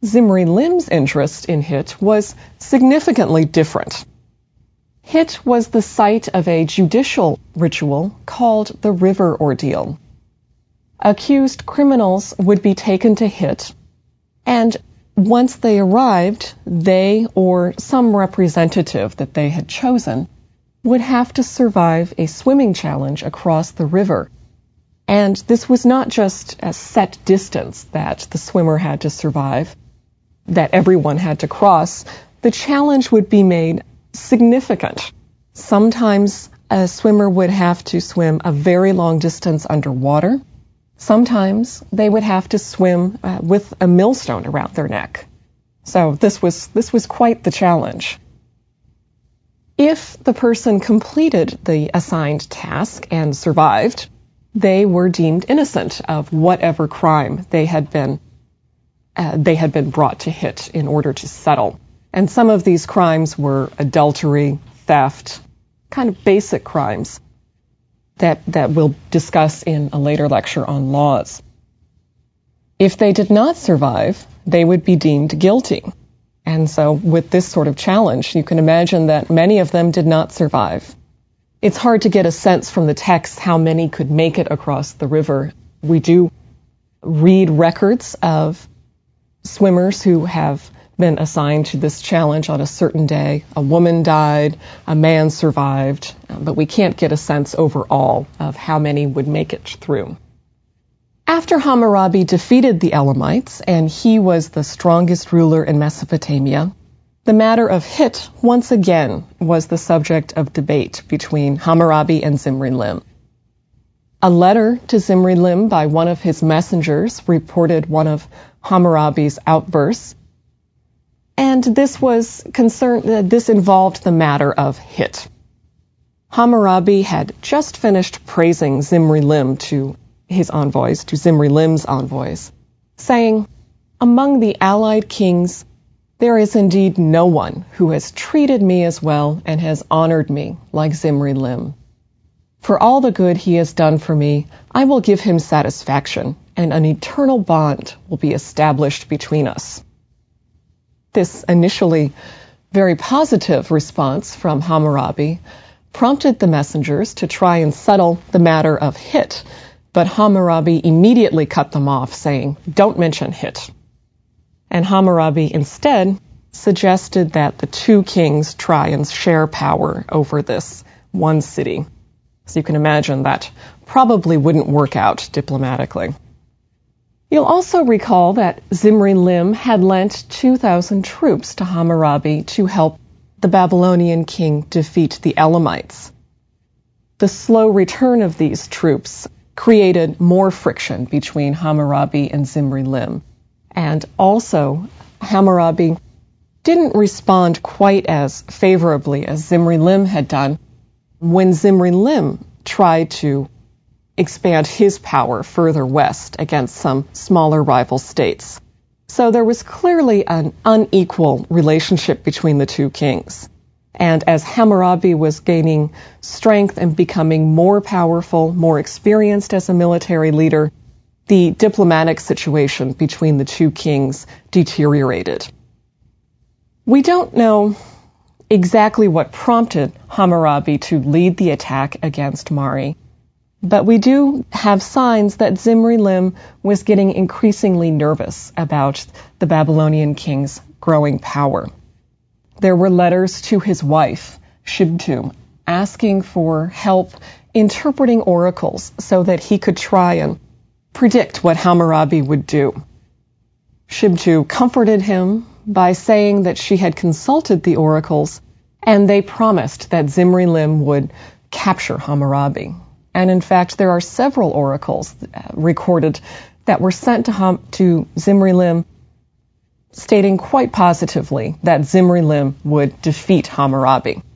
Zimri-Lim's interest in Hit was significantly different. Hit was the site of a judicial ritual called the River Ordeal. Accused criminals would be taken to Hit, and once they arrived, they or some representative that they had chosen would have to survive a swimming challenge across the river. And this was not just a set distance that the swimmer had to survive, that everyone had to cross. The challenge would be made significant. Sometimes a swimmer would have to swim a very long distance underwater. Sometimes they would have to swim with a millstone around their neck. So this was quite the challenge. If the person completed the assigned task and survived, they were deemed innocent of whatever crime they had been brought to Hit in order to settle. And some of these crimes were adultery, theft, kind of basic crimes that we'll discuss in a later lecture on laws. If they did not survive, they would be deemed guilty. And so with this sort of challenge, you can imagine that many of them did not survive. It's hard to get a sense from the text how many could make it across the river. We do read records of swimmers who have been assigned to this challenge on a certain day. A woman died, a man survived, but we can't get a sense overall of how many would make it through. After Hammurabi defeated the Elamites, and he was the strongest ruler in Mesopotamia, the matter of Hit once again was the subject of debate between Hammurabi and Zimri-Lim. A letter to Zimri-Lim by one of his messengers reported one of Hammurabi's outbursts, and this involved the matter of Hit. Hammurabi had just finished praising Zimri-Lim to Zimri-Lim's envoys, saying, "Among the allied kings, there is indeed no one who has treated me as well and has honored me like Zimri-Lim. For all the good he has done for me, I will give him satisfaction, and an eternal bond will be established between us." This initially very positive response from Hammurabi prompted the messengers to try and settle the matter of Hit, but Hammurabi immediately cut them off, saying, "Don't mention Hit." And Hammurabi instead suggested that the two kings try and share power over this one city. So you can imagine that probably wouldn't work out diplomatically. You'll also recall that Zimri-Lim had lent 2,000 troops to Hammurabi to help the Babylonian king defeat the Elamites. The slow return of these troops created more friction between Hammurabi and Zimri-Lim. And also, Hammurabi didn't respond quite as favorably as Zimri-Lim had done when Zimri-Lim tried to expand his power further west against some smaller rival states. So there was clearly an unequal relationship between the two kings. And as Hammurabi was gaining strength and becoming more powerful, more experienced as a military leader, the diplomatic situation between the two kings deteriorated. We don't know exactly what prompted Hammurabi to lead the attack against Mari, but we do have signs that Zimri-Lim was getting increasingly nervous about the Babylonian king's growing power. There were letters to his wife, Shibtu, asking for help interpreting oracles so that he could try and predict what Hammurabi would do. Shibtu comforted him by saying that she had consulted the oracles and they promised that Zimri-Lim would capture Hammurabi. And in fact, there are several oracles recorded that were sent to Zimri-Lim stating quite positively that Zimri-Lim would defeat Hammurabi.